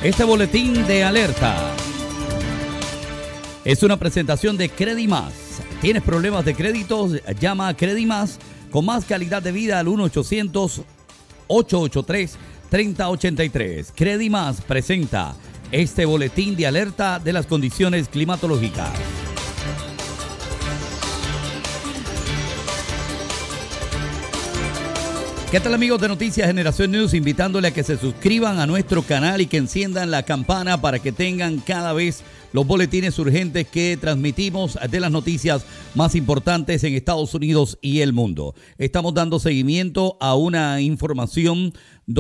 Este boletín de alerta es una presentación de Credimas. ¿Tienes problemas de créditos? Llama a Credimas con más calidad de vida al 1-800-883-3083. Credimas presenta este boletín de alerta de las condiciones climatológicas. ¿Qué tal, amigos de Noticias Generación News? Invitándole a que se suscriban a nuestro canal y que enciendan la campana para que tengan cada vez los boletines urgentes que transmitimos de las noticias más importantes en Estados Unidos y el mundo. Estamos dando seguimiento a una información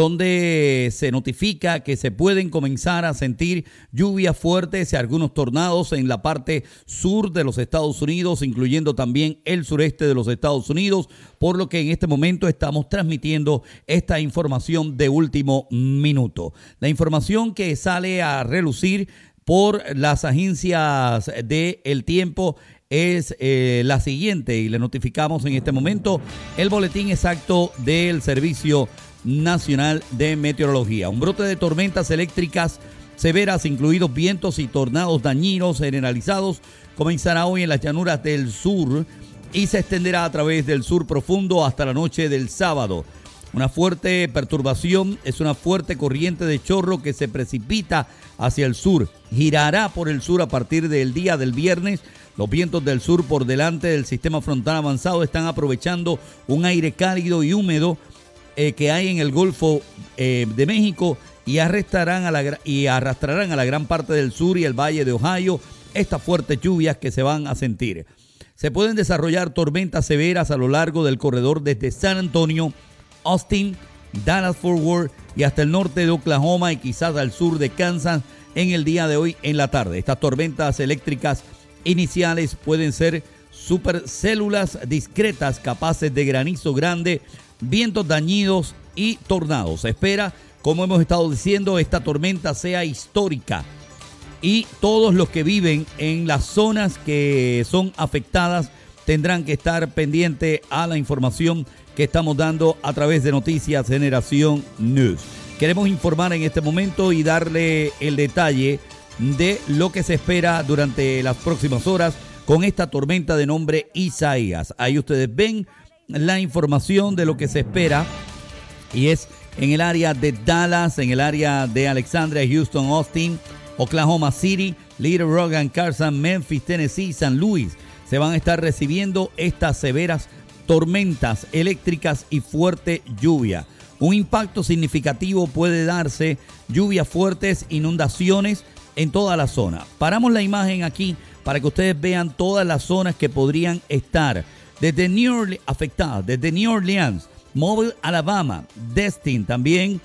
donde se notifica que se pueden comenzar a sentir lluvias fuertes y algunos tornados en la parte sur de los Estados Unidos, incluyendo también el sureste de los Estados Unidos, por lo que en este momento estamos transmitiendo esta información de último minuto. La información que sale a relucir por las agencias del tiempo es la siguiente, y le notificamos en este momento el boletín exacto del Servicio Nacional de Meteorología. Un brote de tormentas eléctricas severas, incluidos vientos y tornados dañinos generalizados, comenzará hoy en las llanuras del sur y se extenderá a través del sur profundo hasta la noche del sábado. Una fuerte perturbación es una fuerte corriente de chorro que se precipita hacia el sur. Girará por el sur a partir del día del viernes. Los vientos del sur por delante del sistema frontal avanzado están aprovechando un aire cálido y húmedo que hay en el Golfo de México y arrastrarán a la gran parte del sur y el Valle de Ohio estas fuertes lluvias que se van a sentir. Se pueden desarrollar tormentas severas a lo largo del corredor desde San Antonio, Austin, Dallas-Fort Worth y hasta el norte de Oklahoma y quizás al sur de Kansas en el día de hoy en la tarde. Estas tormentas eléctricas iniciales pueden ser supercélulas discretas capaces de granizo grande, vientos dañinos y tornados. Se espera, como hemos estado diciendo, esta tormenta sea histórica y todos los que viven en las zonas que son afectadas tendrán que estar pendientes a la información que estamos dando a través de Noticias Generación News. Queremos informar en este momento y darle el detalle de lo que se espera durante las próximas horas con esta tormenta de nombre Isaías. Ahí ustedes ven la información de lo que se espera y es en el área de Dallas, en el área de Alexandria, Houston, Austin, Oklahoma City, Little Rock, Carson, Memphis, Tennessee, San Luis. Se van a estar recibiendo estas severas tormentas eléctricas y fuerte lluvia. Un impacto significativo puede darse, lluvias fuertes, inundaciones en toda la zona. Paramos la imagen aquí para que ustedes vean todas las zonas que podrían estar. Desde New Orleans, afectadas, desde New Orleans, Mobile, Alabama, Destin, también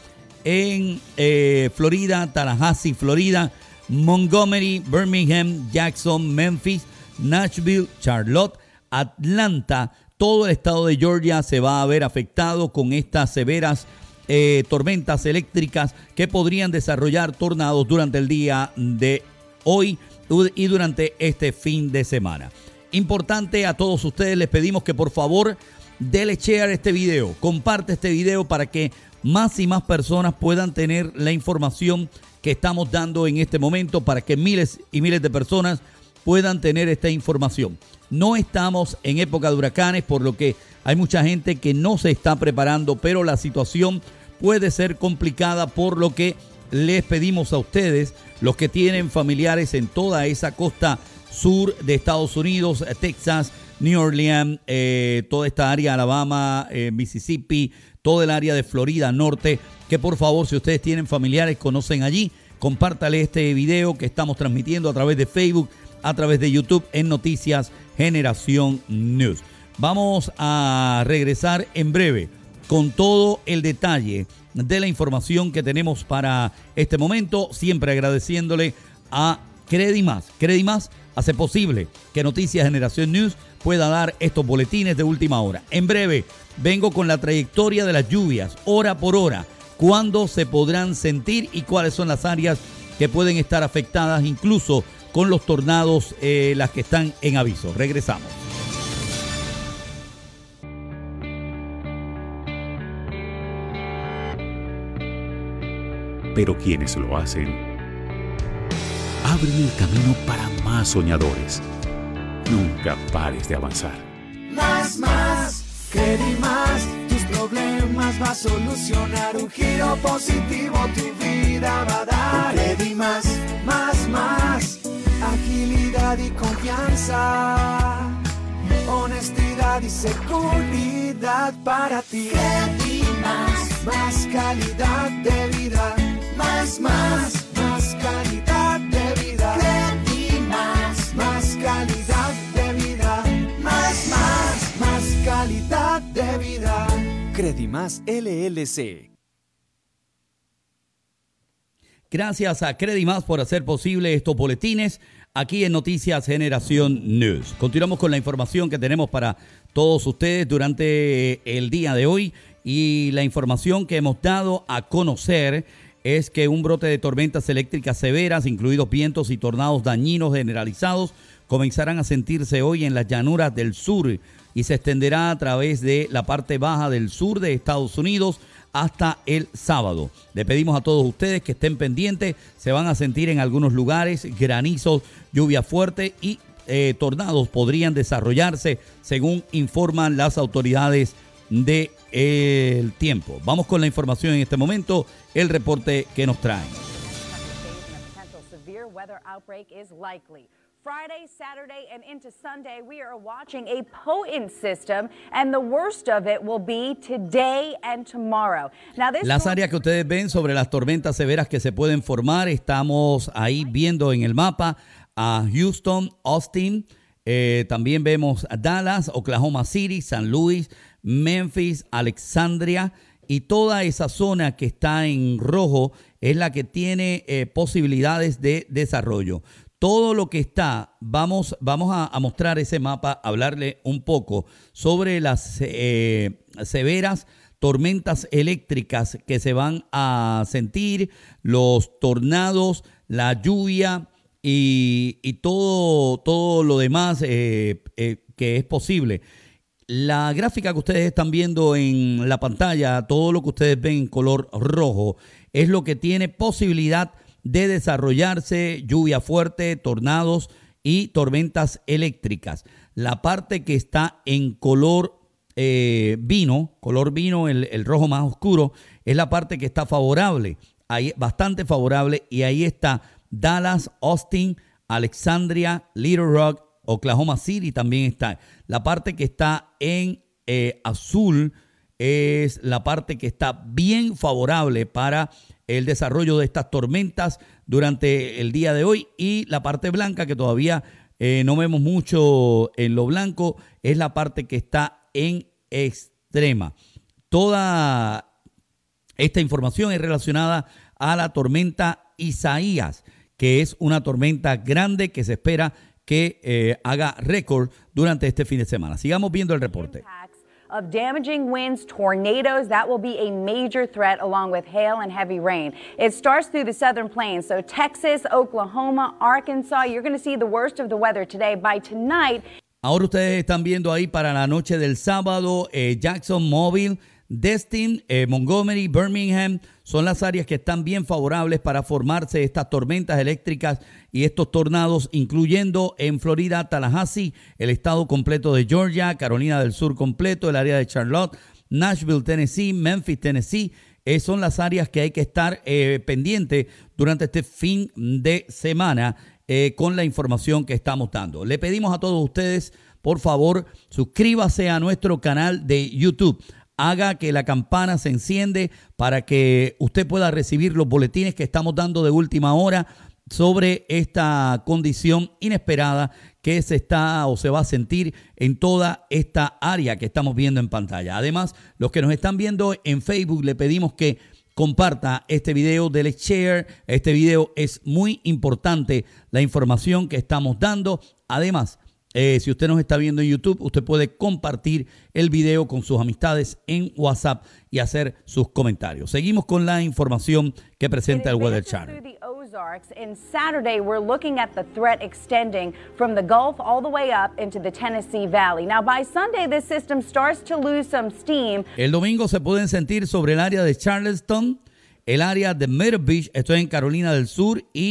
en Florida, Tallahassee, Florida, Montgomery, Birmingham, Jackson, Memphis, Nashville, Charlotte, Atlanta. Todo el estado de Georgia se va a ver afectado con estas severas tormentas eléctricas que podrían desarrollar tornados durante el día de hoy y durante este fin de semana. Importante, a todos ustedes les pedimos que por favor denle share a este video, comparte este video para que más y más personas puedan tener la información que estamos dando en este momento, para que miles y miles de personas puedan tener esta información. No estamos en época de huracanes, por lo que hay mucha gente que no se está preparando, pero la situación puede ser complicada, por lo que les pedimos a ustedes, los que tienen familiares en toda esa costa sur de Estados Unidos, Texas, New Orleans, toda esta área, Alabama, Mississippi, todo el área de Florida Norte, que por favor, si ustedes tienen familiares, conocen allí, compártale este video que estamos transmitiendo a través de Facebook, a través de YouTube en Noticias Generación News. Vamos a regresar en breve con todo el detalle de la información que tenemos para este momento, siempre agradeciéndole a Credimas. Credimas hace posible que Noticias Generación News pueda dar estos boletines de última hora. En breve vengo con la trayectoria de las lluvias, hora por hora, cuándo se podrán sentir y cuáles son las áreas que pueden estar afectadas, incluso con los tornados, las que están en aviso. Regresamos. Pero quienes lo hacen abren el camino para más soñadores. Nunca pares de avanzar. Más, Credimás, tus problemas va a solucionar. Un giro positivo tu vida va a dar. Credimás, más, agilidad y confianza. Honestidad y seguridad para ti. Credimás, más calidad de vida. Más calidad de vida. Credimás, más calidad de vida. Más calidad de vida. Credimás LLC. Gracias a Credimás por hacer posible estos boletines aquí en Noticias Generación News. Continuamos con la información que tenemos para todos ustedes durante el día de hoy, y la información que hemos dado a conocer es que un brote de tormentas eléctricas severas, incluidos vientos y tornados dañinos generalizados, comenzarán a sentirse hoy en las llanuras del sur y se extenderá a través de la parte baja del sur de Estados Unidos hasta el sábado. Le pedimos a todos ustedes que estén pendientes. Se van a sentir en algunos lugares granizos, lluvia fuerte y tornados podrían desarrollarse, según informan las autoridades del tiempo. Vamos con la información en este momento, el reporte que nos traen. Friday, Saturday, and into Sunday, we are watching a potent system, and the worst of it will be today and tomorrow. Las áreas que ustedes ven sobre las tormentas severas que se pueden formar, estamos ahí viendo en el mapa a Houston, Austin, también vemos a Dallas, Oklahoma City, San Luis, Memphis, Alexandria, y toda esa zona que está en rojo es la que tiene posibilidades de desarrollo. Todo lo que está, vamos a mostrar ese mapa, hablarle un poco sobre las severas tormentas eléctricas que se van a sentir, los tornados, la lluvia y todo lo demás que es posible. La gráfica que ustedes están viendo en la pantalla, todo lo que ustedes ven en color rojo, es lo que tiene posibilidad de desarrollarse: lluvia fuerte, tornados y tormentas eléctricas. La parte que está en color vino, el rojo más oscuro, es la parte que está favorable, ahí bastante favorable, y ahí está Dallas, Austin, Alexandria, Little Rock, Oklahoma City también está. La parte que está en azul es la parte que está bien favorable para el desarrollo de estas tormentas durante el día de hoy, y la parte blanca, que todavía no vemos mucho en lo blanco, es la parte que está en extrema. Toda esta información es relacionada a la tormenta Isaías, que es una tormenta grande que se espera que haga récord durante este fin de semana. Sigamos viendo el reporte. Of damaging winds, tornadoes, that will be a major threat, along with hail and heavy rain. It starts through the southern plains, so Texas, Oklahoma, Arkansas, you're going to see the worst of the weather today. By tonight. Ahora ustedes están viendo ahí para la noche del sábado, Jackson, Mobile, Destin, Montgomery, Birmingham, son las áreas que están bien favorables para formarse estas tormentas eléctricas y estos tornados, incluyendo en Florida, Tallahassee, el estado completo de Georgia, Carolina del Sur completo, el área de Charlotte, Nashville, Tennessee, Memphis, Tennessee. Son las áreas que hay que estar pendientes durante este fin de semana con la información que estamos dando. Le pedimos a todos ustedes, por favor, suscríbase a nuestro canal de YouTube. Haga que la campana se enciende para que usted pueda recibir los boletines que estamos dando de última hora sobre esta condición inesperada que se está o se va a sentir en toda esta área que estamos viendo en pantalla. Además, los que nos están viendo en Facebook, le pedimos que comparta este video, dele share. Este video es muy importante, la información que estamos dando. Además, si usted nos está viendo en YouTube, usted puede compartir el video con sus amistades en WhatsApp y hacer sus comentarios. Seguimos con la información que presenta el Weather Channel. And Saturday, we're looking at the threat extending from the Gulf all the way up into the Tennessee Valley. Now, by Sunday, this system starts to lose some steam. El domingo se pueden sentir sobre el área de Charleston, el área de Myrtle Beach, esto es en Carolina del Sur, y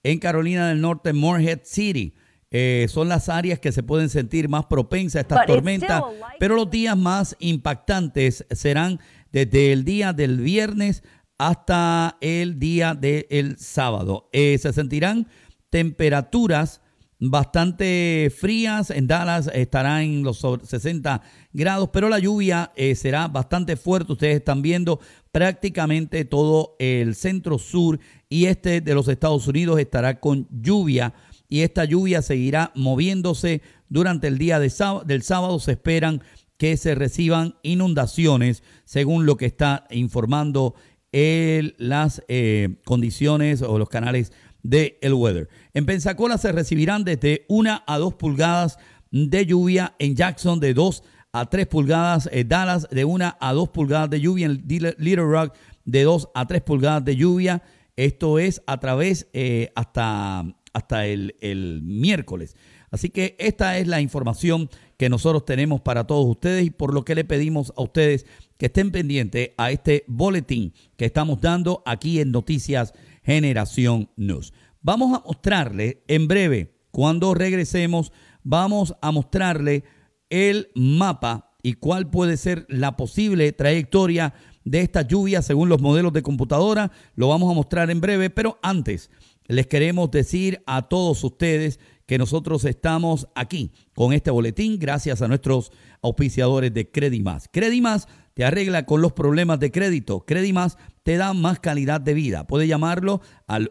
en Carolina del Norte, Morehead City. Son las áreas que se pueden sentir más propensas a estas tormentas, pero los días más impactantes serán desde el día del viernes hasta el día del sábado. Se sentirán temperaturas bastante frías. En Dallas estará en los 60 grados, pero la lluvia será bastante fuerte. Ustedes están viendo prácticamente todo el centro sur y este de los Estados Unidos estará con lluvia, y esta lluvia seguirá moviéndose durante el día del sábado. Se esperan que se reciban inundaciones, según lo que está informando las condiciones o los canales de el weather. En Pensacola se recibirán desde 1 a 2 pulgadas de lluvia, en Jackson de 2 a 3 pulgadas, Dallas de 1 a 2 pulgadas de lluvia, en Little Rock de 2 a 3 pulgadas de lluvia. Esto es a través hasta el miércoles. Así que esta es la información que nosotros tenemos para todos ustedes, y por lo que le pedimos a ustedes que estén pendientes a este boletín que estamos dando aquí en Noticias Generación News. Vamos a mostrarle en breve, cuando regresemos, vamos a mostrarle el mapa y cuál puede ser la posible trayectoria de esta lluvia según los modelos de computadora. Lo vamos a mostrar en breve, pero antes les queremos decir a todos ustedes que nosotros estamos aquí con este boletín gracias a nuestros auspiciadores de Credimás. Credimás te arregla con los problemas de crédito. Credimás te da más calidad de vida. Puedes llamarlo al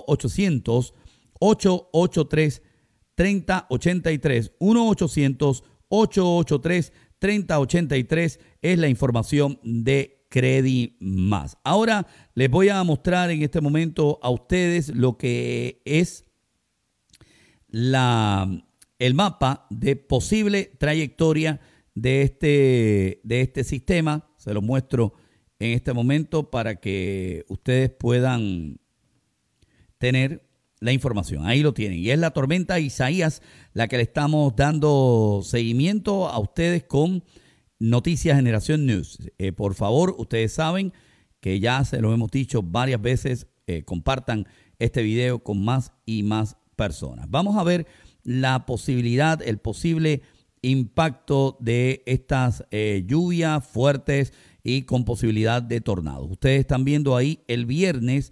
1-800-883-3083. 1-800-883-3083 es la información de Credimás. Ahora les voy a mostrar en este momento a ustedes lo que es el mapa de posible trayectoria de este sistema. Se lo muestro en este momento para que ustedes puedan tener la información. Ahí lo tienen. Y es la tormenta Isaías la que le estamos dando seguimiento a ustedes con Noticias Generación News. Por favor, ustedes saben que ya se lo hemos dicho varias veces, compartan este video con más y más personas. Vamos a ver la posibilidad, el posible impacto de estas lluvias fuertes y con posibilidad de tornados. Ustedes están viendo ahí el viernes,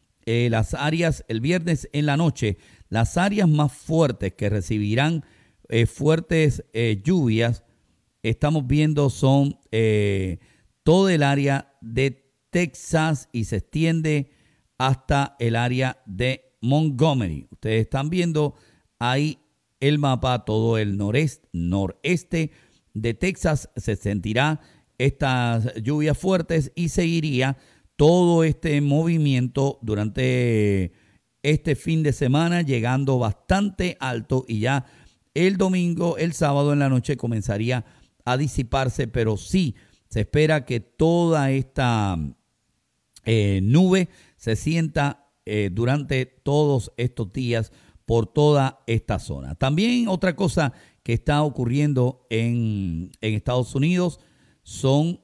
el viernes en la noche, las áreas más fuertes que recibirán fuertes lluvias, estamos viendo son todo el área de Texas y se extiende hasta el área de Montgomery. Ustedes están viendo ahí el mapa, todo el noreste de Texas se sentirá estas lluvias fuertes y seguiría todo este movimiento durante este fin de semana, llegando bastante alto, y ya el domingo, el sábado en la noche comenzaría a disiparse, pero sí se espera que toda esta nube se sienta durante todos estos días por toda esta zona. También otra cosa que está ocurriendo en Estados Unidos son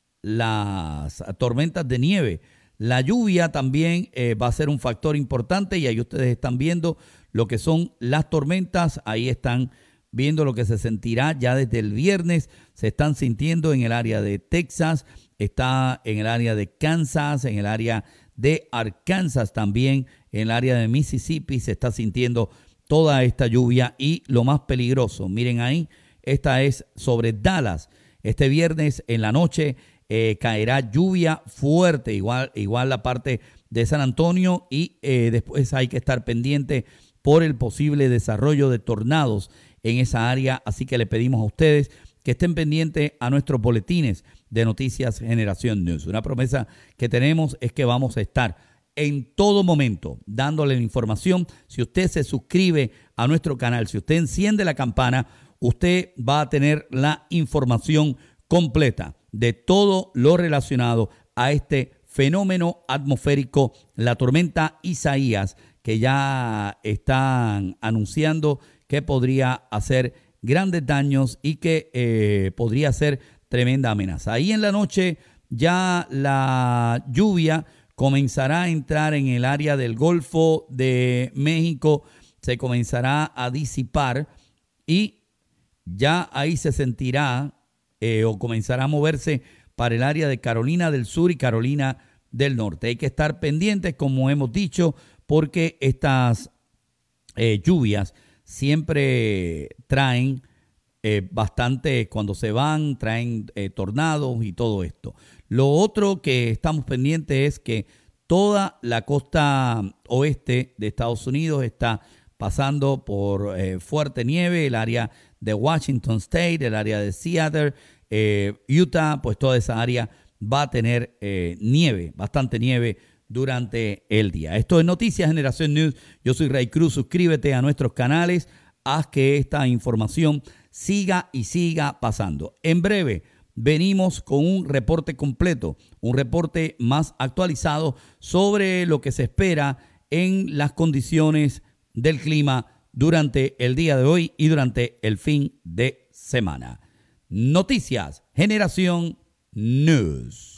las tormentas de nieve. La lluvia también va a ser un factor importante, y ahí ustedes están viendo lo que son las tormentas. Ahí están viendo lo que se sentirá ya desde el viernes. Se están sintiendo en el área de Texas, está en el área de Kansas, en el área de Arkansas, también en el área de Mississippi se está sintiendo toda esta lluvia. Y lo más peligroso, miren ahí, esta es sobre Dallas. Este viernes en la noche caerá lluvia fuerte, igual la parte de San Antonio, y después hay que estar pendiente por el posible desarrollo de tornados en esa área. Así que le pedimos a ustedes que estén pendientes a nuestros boletines de Noticias Generación News. Una promesa que tenemos es que vamos a estar en todo momento dándole la información. Si usted se suscribe a nuestro canal, si usted enciende la campana, usted va a tener la información completa de todo lo relacionado a este fenómeno atmosférico, la tormenta Isaías, que ya están anunciando que podría hacer grandes daños y que podría ser tremenda amenaza. Ahí en la noche ya la lluvia comenzará a entrar en el área del Golfo de México, se comenzará a disipar y ya ahí se sentirá o comenzará a moverse para el área de Carolina del Sur y Carolina del Norte. Hay que estar pendientes, como hemos dicho, porque estas lluvias siempre traen bastante, cuando se van, traen tornados y todo esto. Lo otro que estamos pendientes es que toda la costa oeste de Estados Unidos está pasando por fuerte nieve, el área de Washington State, el área de Seattle, Utah, pues toda esa área va a tener nieve, bastante nieve durante el día. Esto es Noticias Generación News. Yo soy Ray Cruz. Suscríbete a nuestros canales. Haz que esta información siga y siga pasando. En breve venimos con un reporte completo, un reporte más actualizado sobre lo que se espera en las condiciones del clima durante el día de hoy y durante el fin de semana. Noticias Generación News.